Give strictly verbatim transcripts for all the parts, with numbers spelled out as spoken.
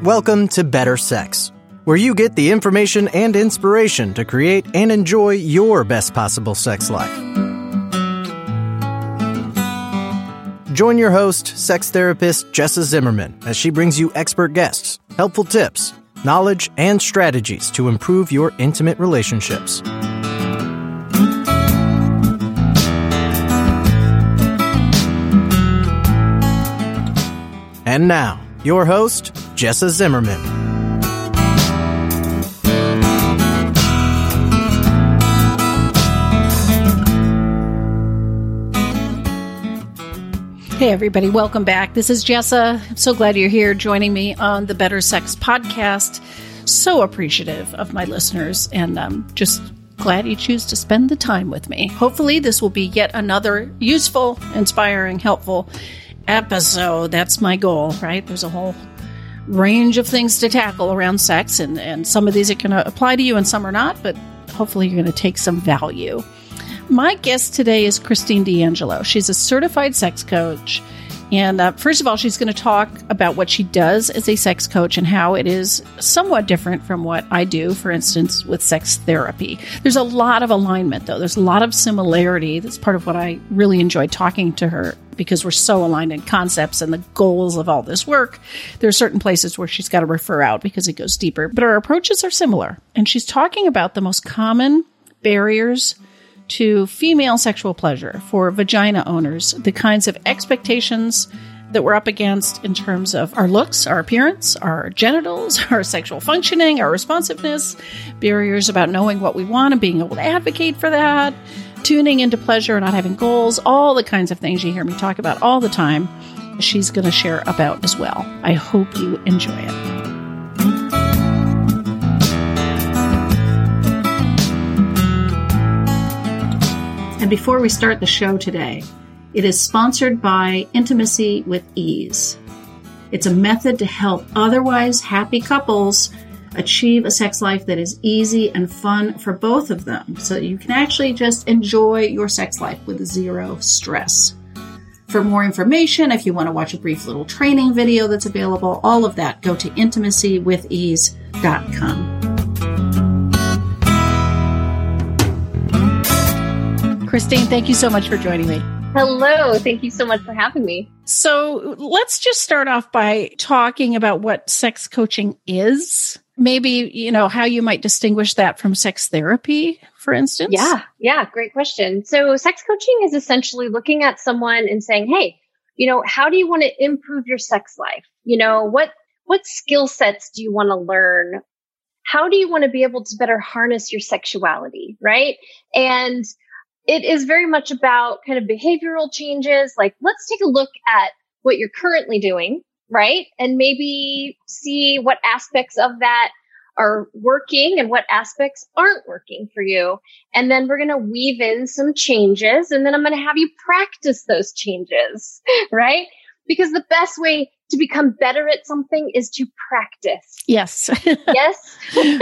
Welcome to Better Sex, where you get the information and inspiration to create and enjoy your best possible sex life. Join your host, sex therapist Jessa Zimmerman, as she brings you expert guests, helpful tips, knowledge, and strategies to improve your intimate relationships. And now, your host, Jessa Zimmerman. Hey, everybody. Welcome back. This is Jessa. I'm so glad you're here joining me on the Better Sex podcast. So appreciative of my listeners and um, just glad you choose to spend the time with me. Hopefully, this will be yet another useful, inspiring, helpful episode. That's my goal, right? There's a whole range of things to tackle around sex, and, and some of these are going to apply to you and some are not, but hopefully you're going to take some value. My guest today is Christine D'Angelo. She's a certified sex coach. And uh, first of all, she's going to talk about what she does as a sex coach and how it is somewhat different from what I do, for instance, with sex therapy. There's a lot of alignment, though. There's a lot of similarity. That's part of what I really enjoy talking to her, because we're so aligned in concepts and the goals of all this work. There are certain places where she's got to refer out because it goes deeper, but our approaches are similar. And she's talking about the most common barriers to female sexual pleasure for vagina owners, the kinds of expectations that we're up against in terms of our looks, our appearance, our genitals, our sexual functioning, our responsiveness, barriers about knowing what we want and being able to advocate for that, tuning into pleasure and not having goals, all the kinds of things you hear me talk about all the time, she's going to share about as well. I hope you enjoy it. And before we start the show today, it is sponsored by Intimacy with Ease. It's a method to help otherwise happy couples achieve a sex life that is easy and fun for both of them, so that you can actually just enjoy your sex life with zero stress. For more information, if you want to watch a brief little training video that's available, all of that, go to intimacy with ease dot com. Christine, thank you so much for joining me. Hello. Thank you so much for having me. So let's just start off by talking about what sex coaching is. Maybe, you know, how you might distinguish that from sex therapy, for instance. Yeah. Yeah. Great question. So sex coaching is essentially looking at someone and saying, hey, you know, how do you want to improve your sex life? You know, what, what skill sets do you want to learn? How do you want to be able to better harness your sexuality? Right. And it is very much about kind of behavioral changes. Like, let's take a look at what you're currently doing, right? And maybe see what aspects of that are working and what aspects aren't working for you. And then we're going to weave in some changes, and then I'm going to have you practice those changes, right? Because the best way to become better at something is to practice. Yes. Yes.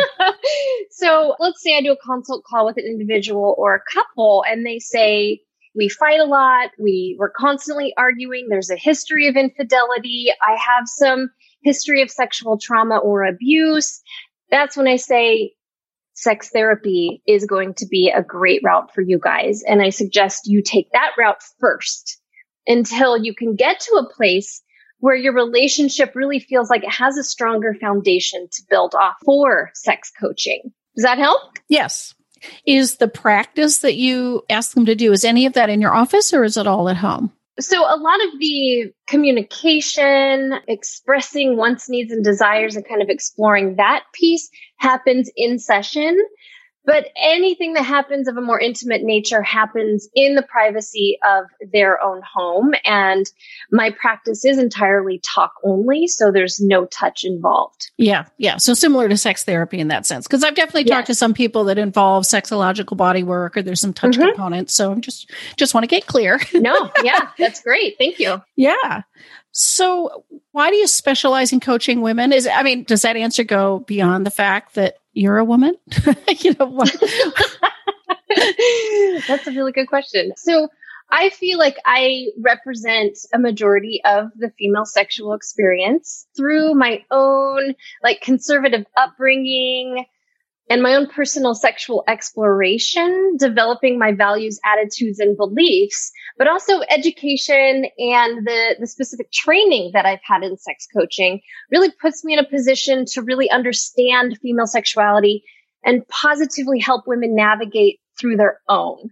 So let's say I do a consult call with an individual or a couple, and they say, we fight a lot. We, we're constantly arguing. There's a history of infidelity. I have some history of sexual trauma or abuse. That's when I say sex therapy is going to be a great route for you guys. And I suggest you take that route first until you can get to a place where your relationship really feels like it has a stronger foundation to build off for sex coaching. Does that help? Yes. Is the practice that you ask them to do, is any of that in your office or is it all at home? So a lot of the communication, expressing wants, needs, and desires, and kind of exploring that piece happens in session. But anything that happens of a more intimate nature happens in the privacy of their own home. And my practice is entirely talk only, so there's no touch involved. Yeah, yeah. So similar to sex therapy in that sense. Because I've definitely Yes. talked to some people that involve sexological body work, or there's some touch Mhm. components. So I'm just just want to get clear. No, yeah, that's great. Thank you. Yeah. So why do you specialize in coaching women? Is I mean, does that answer go beyond the fact that you're a woman? you know what? That's a really good question. So I feel like I represent a majority of the female sexual experience through my own like conservative upbringing and my own personal sexual exploration, developing my values, attitudes, and beliefs, but also education and the, the specific training that I've had in sex coaching really puts me in a position to really understand female sexuality and positively help women navigate through their own.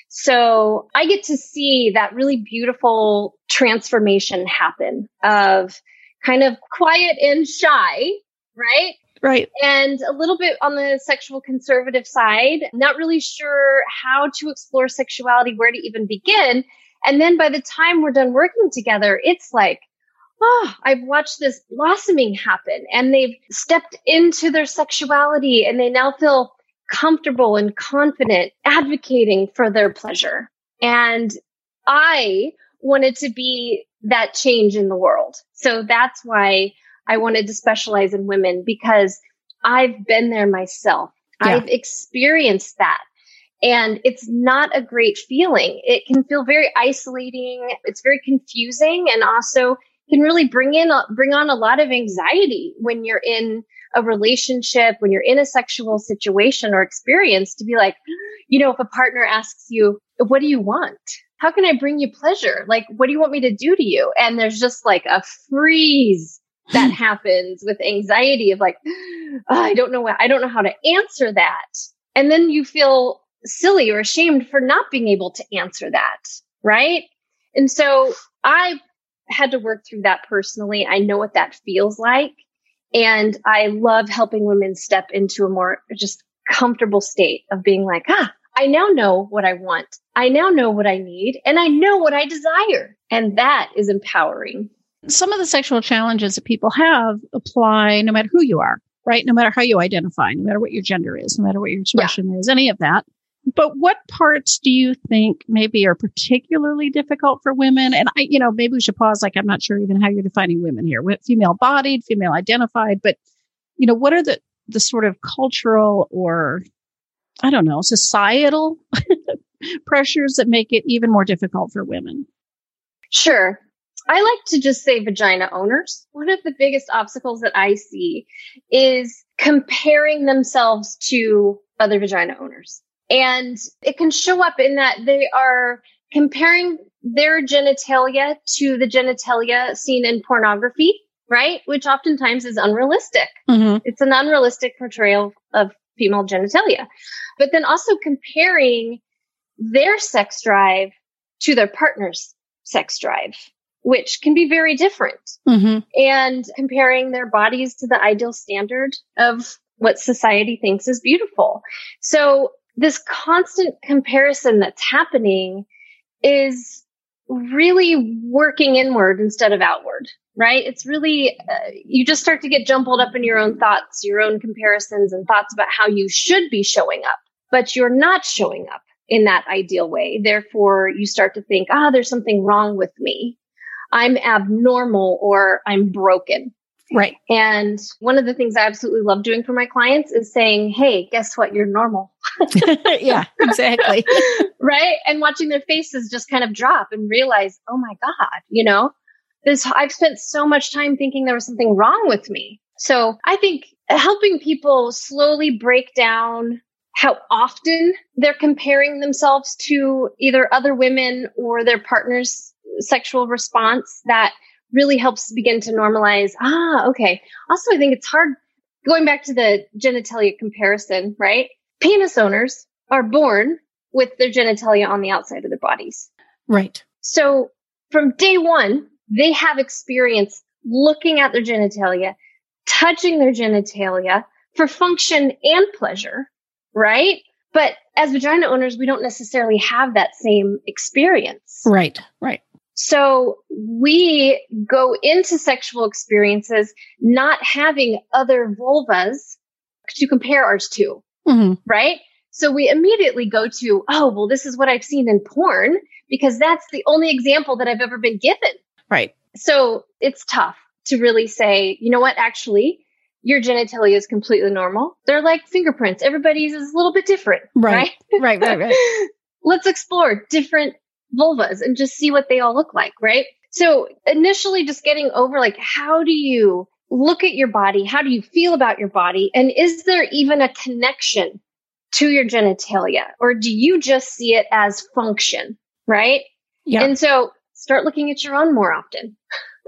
So I get to see that really beautiful transformation happen of kind of quiet and shy, right? Right. And a little bit on the sexual conservative side, not really sure how to explore sexuality, where to even begin. And then by the time we're done working together, it's like, oh, I've watched this blossoming happen and they've stepped into their sexuality and they now feel comfortable and confident advocating for their pleasure. And I wanted to be that change in the world. So that's why I wanted to specialize in women, because I've been there myself. Yeah. I've experienced that. And it's not a great feeling. It can feel very isolating. It's very confusing, and also can really bring in, bring on a lot of anxiety when you're in a relationship, when you're in a sexual situation or experience, to be like, you know, if a partner asks you, what do you want? How can I bring you pleasure? Like, what do you want me to do to you? And there's just like a freeze that happens with anxiety of like, oh, I don't know what, I don't know how to answer that. And then you feel silly or ashamed for not being able to answer that. Right. And so I had to work through that personally. I know what that feels like. And I love helping women step into a more just comfortable state of being like, ah, I now know what I want. I now know what I need, and I know what I desire. And that is empowering. Some of the sexual challenges that people have apply no matter who you are, right? No matter how you identify, no matter what your gender is, no matter what your expression yeah. is, any of that. But what parts do you think maybe are particularly difficult for women? And I, you know, maybe we should pause. Like, I'm not sure even how you're defining women here. Female bodied, female identified, but you know, what are the, the sort of cultural or, I don't know, societal pressures that make it even more difficult for women? Sure. I like to just say vagina owners. One of the biggest obstacles that I see is comparing themselves to other vagina owners. And it can show up in that they are comparing their genitalia to the genitalia seen in pornography, right? Which oftentimes is unrealistic. Mm-hmm. It's an unrealistic portrayal of female genitalia. But then also comparing their sex drive to their partner's sex drive, which can be very different. Mm-hmm. And comparing their bodies to the ideal standard of what society thinks is beautiful. So this constant comparison that's happening is really working inward instead of outward, right? It's really, uh, you just start to get jumbled up in your own thoughts, your own comparisons and thoughts about how you should be showing up, but you're not showing up in that ideal way. Therefore, you start to think, ah, there's something wrong with me. I'm abnormal or I'm broken. Right. And one of the things I absolutely love doing for my clients is saying, hey, guess what? You're normal. Yeah, exactly. Right. And watching their faces just kind of drop and realize, oh my God, you know, this, I've spent so much time thinking there was something wrong with me. So I think helping people slowly break down how often they're comparing themselves to either other women or their partner's sexual response, that really helps begin to normalize. Ah, okay. Also, I think it's hard going back to the genitalia comparison, right? Penis owners are born with their genitalia on the outside of their bodies. Right. So from day one, they have experience looking at their genitalia, touching their genitalia for function and pleasure, right? But as vagina owners, we don't necessarily have that same experience. Right, right. So we go into sexual experiences not having other vulvas to compare ours to, mm-hmm. right? So we immediately go to, oh, well, this is what I've seen in porn because that's the only example that I've ever been given. Right. So it's tough to really say, you know what, actually, your genitalia is completely normal. They're like fingerprints. Everybody's is a little bit different, right? Right, right, right, right. Let's explore different vulvas and just see what they all look like, right? So initially just getting over like, how do you look at your body? How do you feel about your body? And is there even a connection to your genitalia? Or do you just see it as function, right? Yeah. And so start looking at your own more often,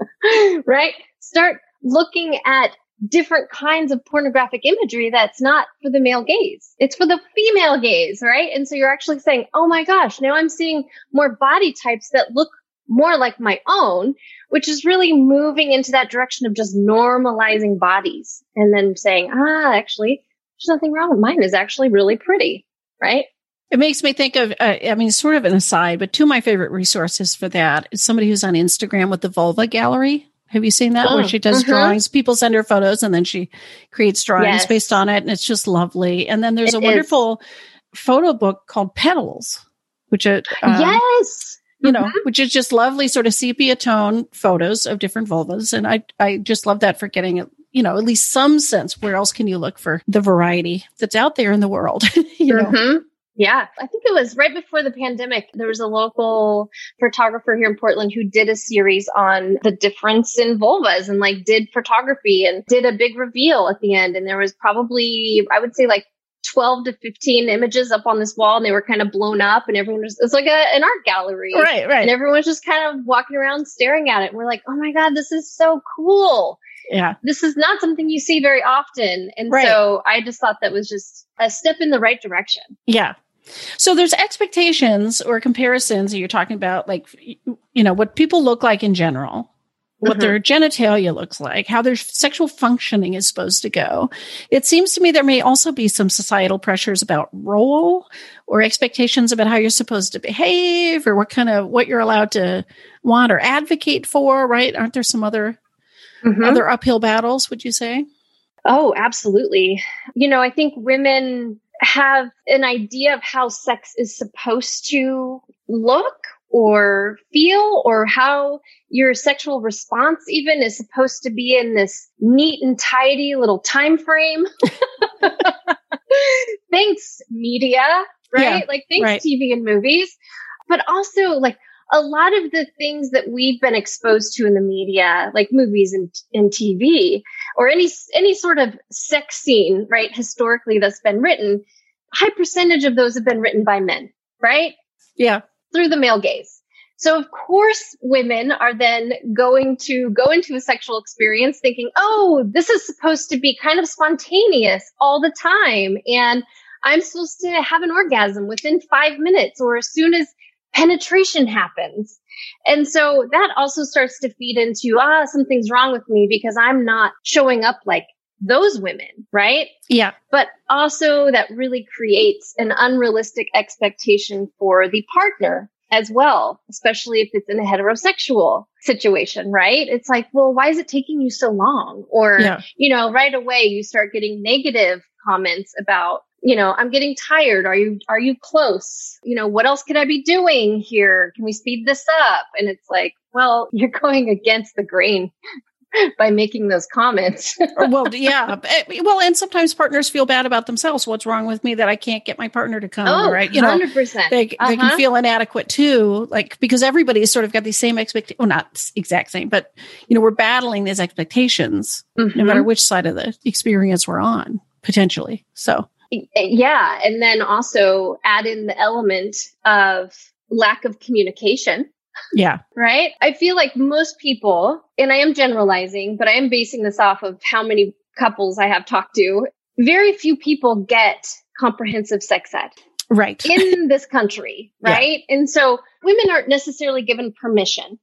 right? Start looking at different kinds of pornographic imagery that's not for the male gaze. It's for the female gaze, right? And so you're actually saying, oh my gosh, now I'm seeing more body types that look more like my own, which is really moving into that direction of just normalizing bodies and then saying, ah, actually, there's nothing wrong with mine. Is actually really pretty, right? It makes me think of, uh, I mean, sort of an aside, but two of my favorite resources for that is somebody who's on Instagram with the Vulva Gallery. Have you seen that? Oh, where she does mm-hmm. drawings, people send her photos and then she creates drawings yes. based on it. And it's just lovely. And then there's it a wonderful is. photo book called Petals, which, uh, um, yes. you know, mm-hmm. which is just lovely sort of sepia tone photos of different vulvas. And I, I just love that for getting, you know, at least some sense. Where else can you look for the variety that's out there in the world? you know? Mm-hmm. Yeah. I think it was right before the pandemic. There was a local photographer here in Portland who did a series on the difference in vulvas and like did photography and did a big reveal at the end. And there was probably, I would say like twelve to fifteen images up on this wall, and they were kind of blown up, and everyone was, it's like a, an art gallery. Right, right. And everyone was just kind of walking around staring at it. And we're like, oh my God, this is so cool. Yeah. This is not something you see very often. And right. so I just thought that was just a step in the right direction. Yeah. So there's expectations or comparisons that you're talking about, like, you know, what people look like in general, what mm-hmm. their genitalia looks like, how their sexual functioning is supposed to go. It seems to me there may also be some societal pressures about role or expectations about how you're supposed to behave or what kind of, what you're allowed to want or advocate for, right? Aren't there some other, mm-hmm. other uphill battles, would you say? Oh, absolutely. You know, I think women have an idea of how sex is supposed to look or feel, or how your sexual response even is supposed to be in this neat and tidy little time frame. Thanks, media, right? Yeah, like thanks, right. T V and movies. But also like a lot of the things that we've been exposed to in the media, like movies and, and T V, or any, any sort of sex scene, right? Historically that's been written, high percentage of those have been written by men, right? Yeah. Through the male gaze. So of course, women are then going to go into a sexual experience thinking, oh, this is supposed to be kind of spontaneous all the time. And I'm supposed to have an orgasm within five minutes or as soon as penetration happens. And so that also starts to feed into, ah, something's wrong with me because I'm not showing up like those women, right? Yeah. But also that really creates an unrealistic expectation for the partner as well, especially if it's in a heterosexual situation, right? It's like, well, why is it taking you so long? Or, yeah. you know, right away you start getting negative comments about, you know, I'm getting tired. Are you, are you close? You know, what else could I be doing here? Can we speed this up? And it's like, well, you're going against the grain by making those comments. Well, yeah. Well, and sometimes partners feel bad about themselves. What's wrong with me that I can't get my partner to come? Oh, right. You know, one hundred percent. They, uh-huh. they can feel inadequate too, like, because everybody's sort of got these same expectations. Well, not exact same, but, you know, we're battling these expectations mm-hmm. no matter which side of the experience we're on, potentially. So. Yeah. And then also add in the element of lack of communication. Yeah. Right. I feel like most people, and I am generalizing, but I am basing this off of how many couples I have talked to. Very few people get comprehensive sex ed. Right. In this country. Right. Yeah. And so women aren't necessarily given permission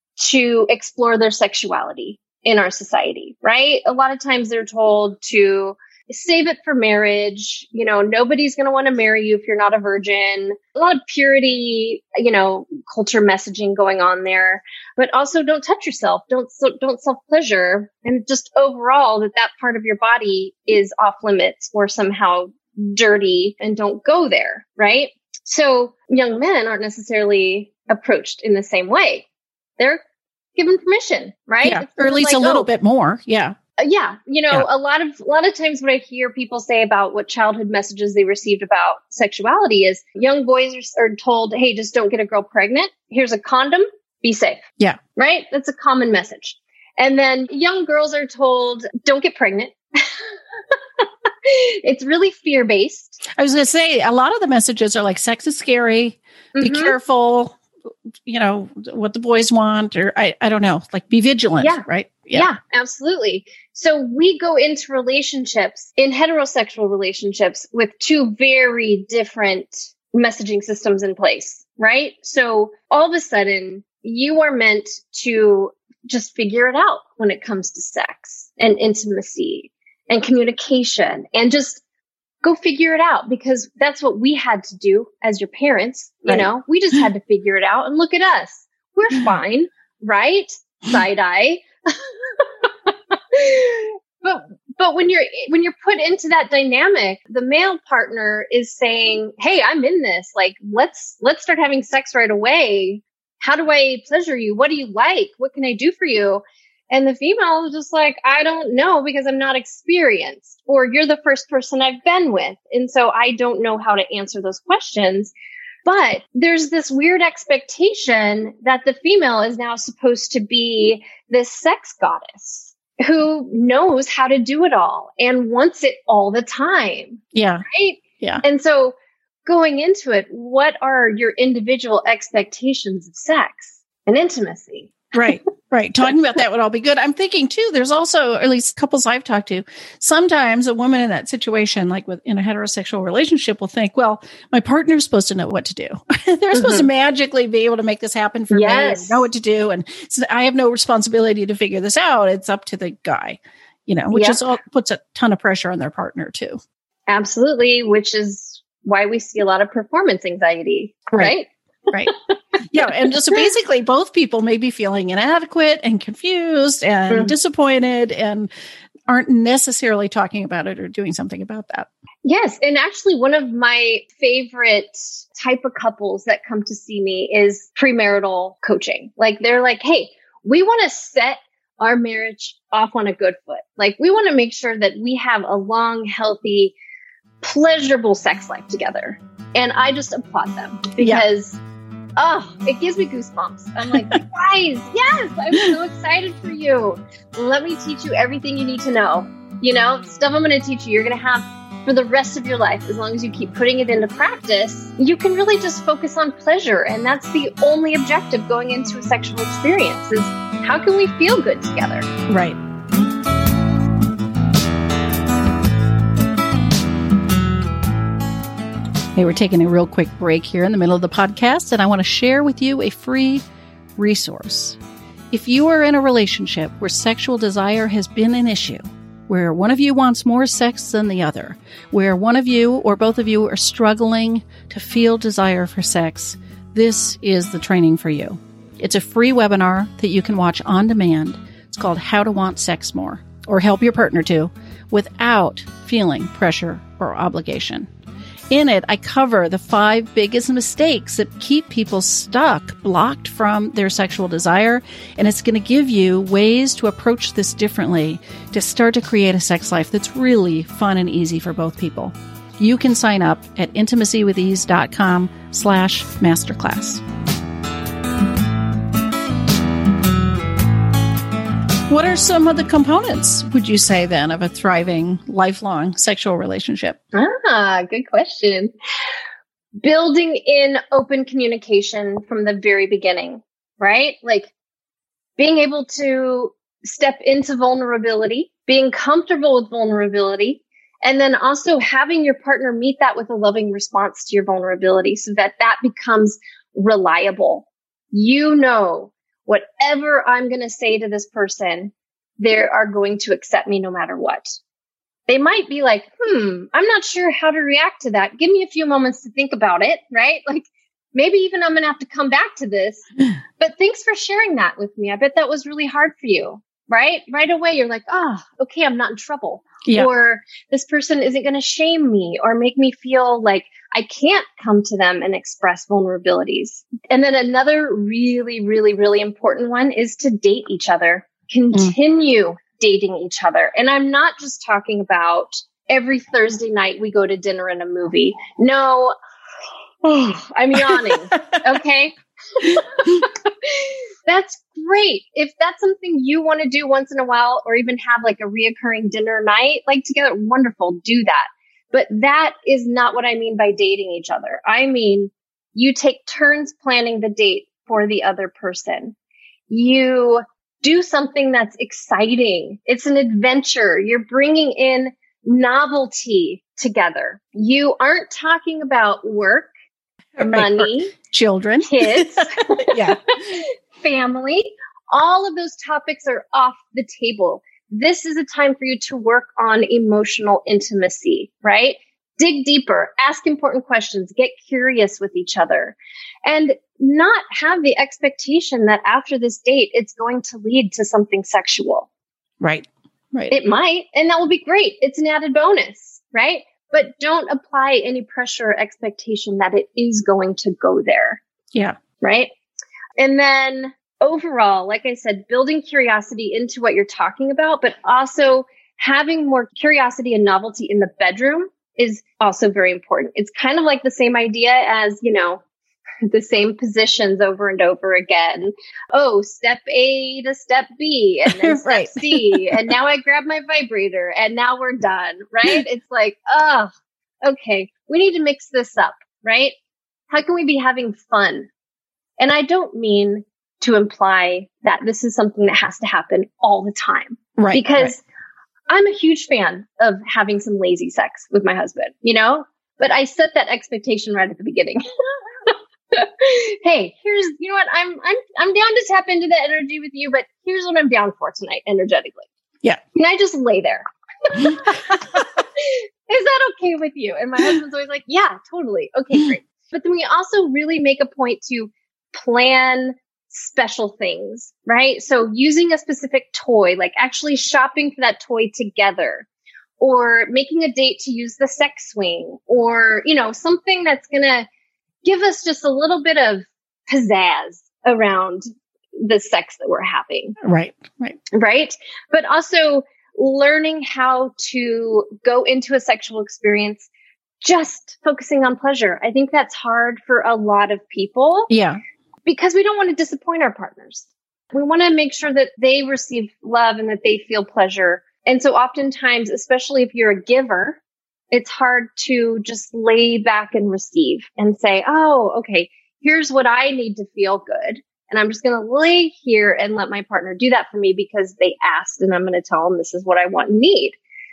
to explore their sexuality in our society. Right. A lot of times they're told to save it for marriage. You know, nobody's going to want to marry you if you're not a virgin. A lot of purity, you know, culture messaging going on there, but also don't touch yourself. Don't, don't self pleasure. And just overall that that part of your body is off limits or somehow dirty and don't go there. Right. So young men aren't necessarily approached in the same way. They're given permission, right? Yeah. Or at least like, a little oh, bit more. Yeah. Yeah. You know, yeah. a lot of, a lot of times what I hear people say about what childhood messages they received about sexuality is young boys are, are told, hey, just don't get a girl pregnant. Here's a condom. Be safe. Yeah. Right. That's a common message. And then young girls are told, don't get pregnant. It's really fear-based. I was going to say, a lot of the messages are like, sex is scary. Mm-hmm. Be careful. You know, what the boys want, or I, I don't know, like be vigilant, yeah. right? Yeah. yeah, absolutely. So we go into relationships, in heterosexual relationships, with two very different messaging systems in place, right? So all of a sudden, you are meant to just figure it out when it comes to sex and intimacy and communication, and just go figure it out, because that's what we had to do as your parents. You right. know, we just had to figure it out, and look at us. We're fine, right? Side eye. but, but when you're, when you're put into that dynamic, the male partner is saying, hey, I'm in this. Like, let's, let's start having sex right away. How do I pleasure you? What do you like? What can I do for you? And the female is just like, I don't know, because I'm not experienced, or you're the first person I've been with. And so I don't know how to answer those questions. But there's this weird expectation that the female is now supposed to be this sex goddess who knows how to do it all and wants it all the time. Yeah. Right? Yeah. And so going into it, what are your individual expectations of sex and intimacy? Right, right. Talking about that would all be good. I'm thinking too, there's also, or at least couples I've talked to, sometimes a woman in that situation, like with in a heterosexual relationship, will think, well, my partner's supposed to know what to do. They're mm-hmm. supposed to magically be able to make this happen for yes. me and know what to do. And so I have no responsibility to figure this out. It's up to the guy, you know, which yep. is all, puts a ton of pressure on their partner too. Absolutely. Which is why we see a lot of performance anxiety, right? Right. right. Yeah. And just so basically both people may be feeling inadequate and confused and mm. disappointed and aren't necessarily talking about it or doing something about that. Yes. And actually one of my favorite type of couples that come to see me is premarital coaching. Like they're like, hey, we want to set our marriage off on a good foot. Like we want to make sure that we have a long, healthy, pleasurable sex life together. And I just applaud them because yeah. Oh, it gives me goosebumps. I'm like, guys, yes, I'm so excited for you. Let me teach you everything you need to know. You know, stuff I'm going to teach you, you're going to have for the rest of your life. As long as you keep putting it into practice, you can really just focus on pleasure. And that's the only objective going into a sexual experience is how can we feel good together? Right. Hey, we're taking a real quick break here in the middle of the podcast, and I want to share with you a free resource. If you are in a relationship where sexual desire has been an issue, where one of you wants more sex than the other, where one of you or both of you are struggling to feel desire for sex, this is the training for you. It's a free webinar that you can watch on demand. It's called How to Want Sex More, or Help Your Partner To, without feeling pressure or obligation. In it, I cover the five biggest mistakes that keep people stuck, blocked from their sexual desire, and it's going to give you ways to approach this differently to start to create a sex life that's really fun and easy for both people. You can sign up at intimacywithease.com slash masterclass. What are some of the components, would you say, then, of a thriving, lifelong sexual relationship? Ah, good question. Building in open communication from the very beginning, right? Like being able to step into vulnerability, being comfortable with vulnerability, and then also having your partner meet that with a loving response to your vulnerability so that that becomes reliable. You know, whatever I'm going to say to this person, they are going to accept me no matter what. They might be like, hmm, I'm not sure how to react to that. Give me a few moments to think about it, right? Like maybe even I'm going to have to come back to this. But thanks for sharing that with me. I bet that was really hard for you, right? Right away, you're like, oh, okay, I'm not in trouble. Yeah. Or this person isn't going to shame me or make me feel like I can't come to them and express vulnerabilities. And then another really, really, really important one is to date each other. Continue mm. dating each other. And I'm not just talking about every Thursday night we go to dinner and a movie. No, oh, I'm yawning. Okay. That's great. If that's something you want to do once in a while, or even have like a reoccurring dinner night, like together, wonderful, do that. But that is not what I mean by dating each other. I mean, you take turns planning the date for the other person. You do something that's exciting. It's an adventure. You're bringing in novelty together. You aren't talking about work, Right. money, Or children, kids, yeah, family. All of those topics are off the table. This is a time for you to work on emotional intimacy, right? Dig deeper, ask important questions, get curious with each other, and not have the expectation that after this date, it's going to lead to something sexual. right, right. It might, and that will be great. It's an added bonus, right? But don't apply any pressure or expectation that it is going to go there. Yeah. Right. And then overall, like I said, building curiosity into what you're talking about, but also having more curiosity and novelty in the bedroom is also very important. It's kind of like the same idea as, you know, the same positions over and over again. Oh, step A to step B and then step Right. C. And now I grab my vibrator and now we're done. Right. It's like, oh, okay. We need to mix this up. Right. How can we be having fun? And I don't mean to imply that this is something that has to happen all the time. Right. Because right. I'm a huge fan of having some lazy sex with my husband, you know, but I set that expectation right at the beginning. Hey, here's, you know what, I'm, I'm, I'm down to tap into that energy with you, but here's what I'm down for tonight, energetically. Yeah. Can I just lay there? Is that okay with you? And my husband's always like, yeah, totally. Okay, great. But then we also really make a point to plan special things, right? So using a specific toy, like actually shopping for that toy together, or making a date to use the sex swing, or, you know, something that's going to give us just a little bit of pizzazz around the sex that we're having. Right, right. Right. But also learning how to go into a sexual experience just focusing on pleasure. I think that's hard for a lot of people. Yeah. Because we don't want to disappoint our partners. We want to make sure that they receive love and that they feel pleasure. And so oftentimes, especially if you're a giver, it's hard to just lay back and receive and say, oh, okay, here's what I need to feel good. And I'm just going to lay here and let my partner do that for me because they asked, and I'm going to tell them this is what I want and need.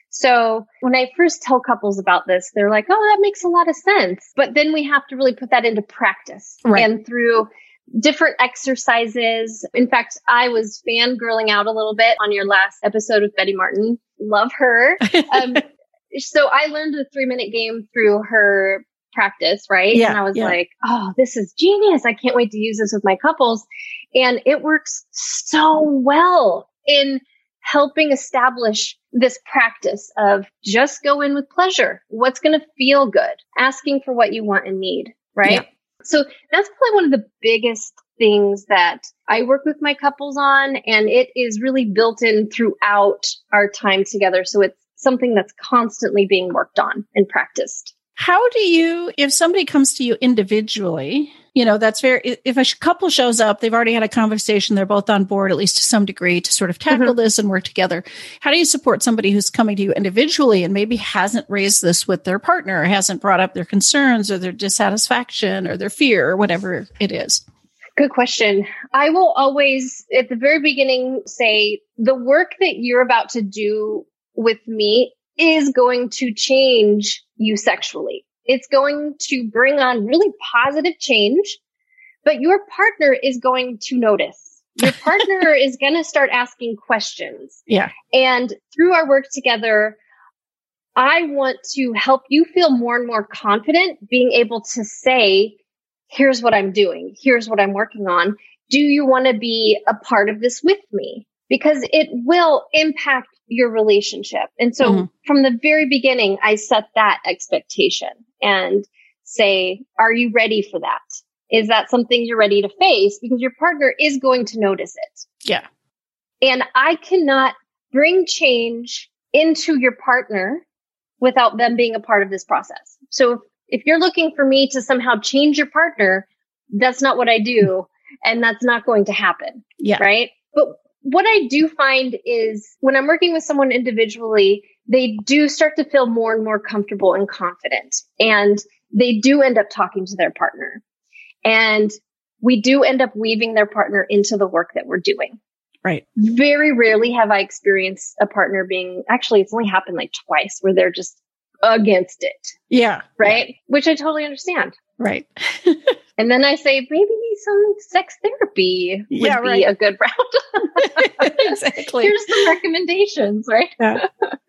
So when I first tell couples about this, they're like, oh, that makes a lot of sense. But then we have to really put that into practice. Right. And through different exercises. In fact, I was fangirling out a little bit on your last episode with Betty Martin. Love her. Um, so I learned the three minute game through her practice, right? Yeah, and I was yeah. like, oh, this is genius. I can't wait to use this with my couples. And it works so well in helping establish this practice of just go in with pleasure. What's going to feel good? Asking for what you want and need, right? Yeah. So that's probably one of the biggest things that I work with my couples on. And it is really built in throughout our time together. So it's something that's constantly being worked on and practiced. How do you, if somebody comes to you individually, you know, that's very, if a couple shows up, they've already had a conversation, they're both on board, at least to some degree, to sort of tackle mm-hmm. this and work together. How do you support somebody who's coming to you individually and maybe hasn't raised this with their partner, or hasn't brought up their concerns or their dissatisfaction or their fear or whatever it is? Good question. I will always, at the very beginning, say the work that you're about to do with me is going to change you sexually. It's going to bring on really positive change, but your partner is going to notice. Your partner is going to start asking questions. Yeah. And through our work together, I want to help you feel more and more confident being able to say, here's what I'm doing. Here's what I'm working on. Do you want to be a part of this with me? Because it will impact your relationship. And so mm-hmm. from the very beginning, I set that expectation and say, are you ready for that? Is that something you're ready to face? Because your partner is going to notice it. Yeah. And I cannot bring change into your partner without them being a part of this process. So if, if you're looking for me to somehow change your partner, that's not what I do. And that's not going to happen. Yeah. Right. But what I do find is when I'm working with someone individually, they do start to feel more and more comfortable and confident. And they do end up talking to their partner. And we do end up weaving their partner into the work that we're doing. Right. Very rarely have I experienced a partner being, actually, it's only happened like twice where they're just against it. Yeah. Right. Yeah. Which I totally understand. Right. And then I say, maybe some sex therapy would yeah, be right. a good route. Exactly. Here's some recommendations, right? Yeah.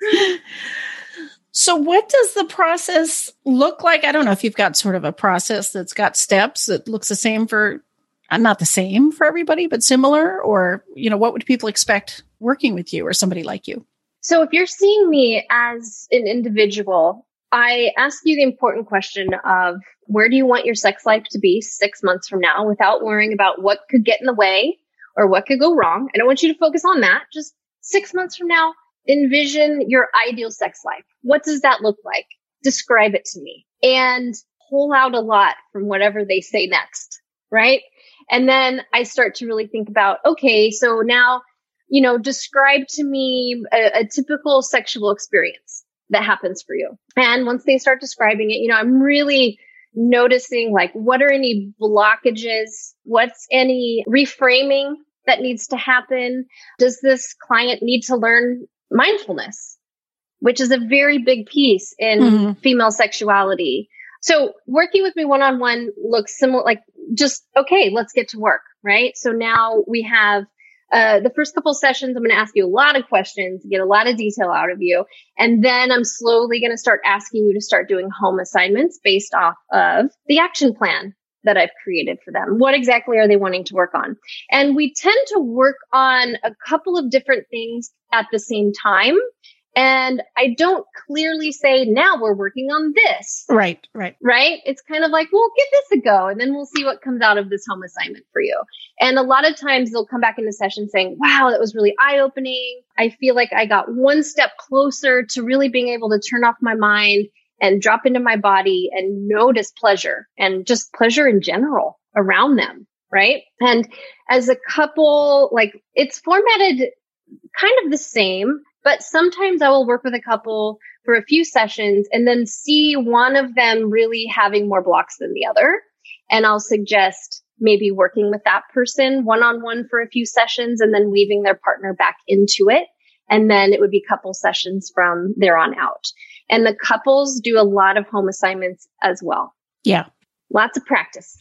So what does the process look like? I don't know if you've got sort of a process that's got steps that looks the same for, uh, not the same for everybody, but similar, or, you know, what would people expect working with you or somebody like you? So if you're seeing me as an individual, I ask you the important question of where do you want your sex life to be six months from now without worrying about what could get in the way or what could go wrong. I don't want you to focus on that. Just six months from now, envision your ideal sex life. What does that look like? Describe it to me and pull out a lot from whatever they say next, right? And then I start to really think about, okay, so now, you know, describe to me a, a typical sexual experience that happens for you. And once they start describing it, you know, I'm really noticing like, what are any blockages? What's any reframing that needs to happen? Does this client need to learn mindfulness, which is a very big piece in mm-hmm. female sexuality? So working with me one-on-one looks similar, like just, okay, let's get to work, right? So now we have Uh, the first couple sessions, I'm going to ask you a lot of questions, get a lot of detail out of you. And then I'm slowly going to start asking you to start doing home assignments based off of the action plan that I've created for them. What exactly are they wanting to work on? And we tend to work on a couple of different things at the same time. And I don't clearly say, now we're working on this. Right, right. Right? It's kind of like, well, give this a go, and then we'll see what comes out of this home assignment for you. And a lot of times they'll come back into session saying, wow, that was really eye-opening. I feel like I got one step closer to really being able to turn off my mind and drop into my body and notice pleasure and just pleasure in general around them. Right? And as a couple, like it's formatted kind of the same. But sometimes I will work with a couple for a few sessions and then see one of them really having more blocks than the other. And I'll suggest maybe working with that person one-on-one for a few sessions and then weaving their partner back into it. And then it would be couple sessions from there on out. And the couples do a lot of home assignments as well. Yeah. Lots of practice.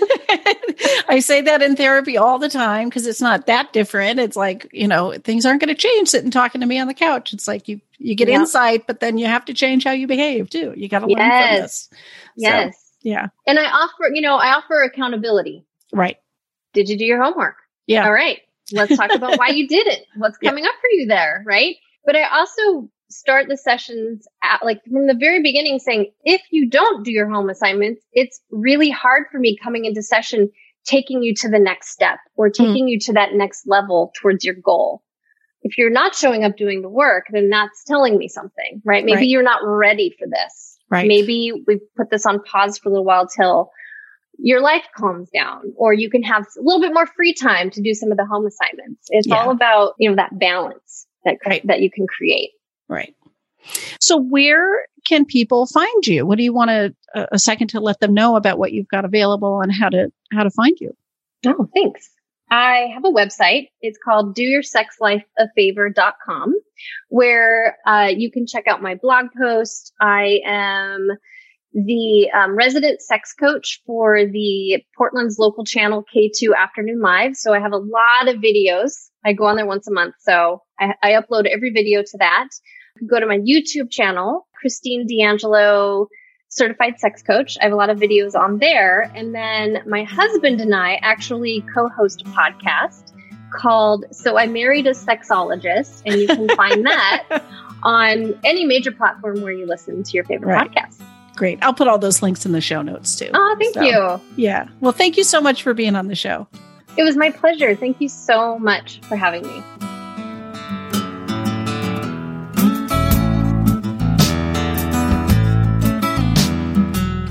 I say that in therapy all the time because it's not that different. It's like, you know, things aren't going to change sitting talking to me on the couch. It's like you, you get yeah. insight, but then you have to change how you behave too. You got to learn yes. from this. Yes. So, yeah. And I offer, you know, I offer accountability. Right. Did you do your homework? Yeah. All right. Let's talk about why you did it. What's coming yeah. up for you there. Right. But I also start the sessions at, like from the very beginning saying, if you don't do your home assignments, it's really hard for me coming into session, taking you to the next step or taking mm. you to that next level towards your goal. If you're not showing up doing the work, then that's telling me something, right? Maybe right. you're not ready for this. Right. Maybe we put this on pause for a little while till your life calms down, or you can have a little bit more free time to do some of the home assignments. It's yeah. all about, you know, that balance that, right. that you can create. Right. So where can people find you? What do you want to, uh, a second to let them know about what you've got available and how to, how to find you? Oh, thanks. I have a website. It's called do your sex life a favor dot com, where uh, you can check out my blog post. I am the um, resident sex coach for the Portland's local channel K two Afternoon Live. So I have a lot of videos. I go on there once a month. So I, I upload every video to that. You can go to my YouTube channel, Christine D'Angelo, Certified Sex Coach. I have a lot of videos on there. And then my husband and I actually co-host a podcast called So I Married a Sexologist. And you can find that on any major platform where you listen to your favorite right. podcast. Great. I'll put all those links in the show notes too. Oh, thank so, you. Yeah. Well, thank you so much for being on the show. It was my pleasure. Thank you so much for having me.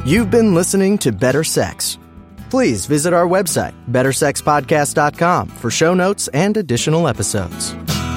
You've been listening to Better Sex. Please visit our website, better sex podcast dot com, for show notes and additional episodes.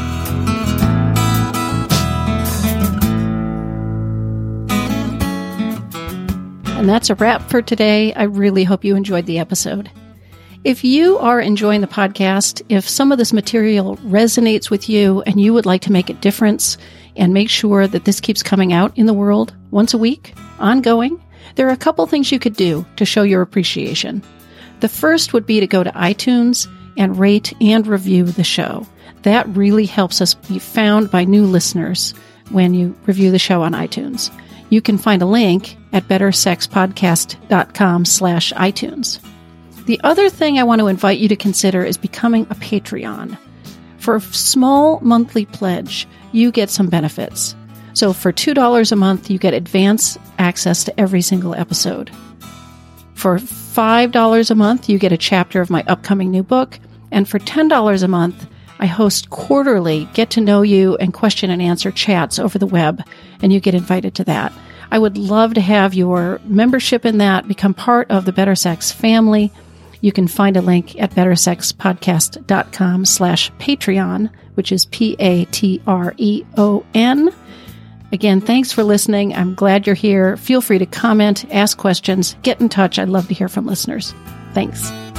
And that's a wrap for today. I really hope you enjoyed the episode. If you are enjoying the podcast, if some of this material resonates with you and you would like to make a difference and make sure that this keeps coming out in the world once a week, ongoing, there are a couple things you could do to show your appreciation. The first would be to go to iTunes and rate and review the show. That really helps us be found by new listeners when you review the show on iTunes. You can find a link at better sex podcast dot com slash iTunes. The other thing I want to invite you to consider is becoming a Patreon. For a small monthly pledge, you get some benefits. So for two dollars a month, you get advance access to every single episode. For five dollars a month, you get a chapter of my upcoming new book. And for ten dollars a month, I host quarterly get-to-know-you and question-and-answer chats over the web, and you get invited to that. I would love to have your membership in that, become part of the Better Sex family. You can find a link at better sex podcast dot com slash Patreon, which is P A T R E O N. Again, thanks for listening. I'm glad you're here. Feel free to comment, ask questions, get in touch. I'd love to hear from listeners. Thanks.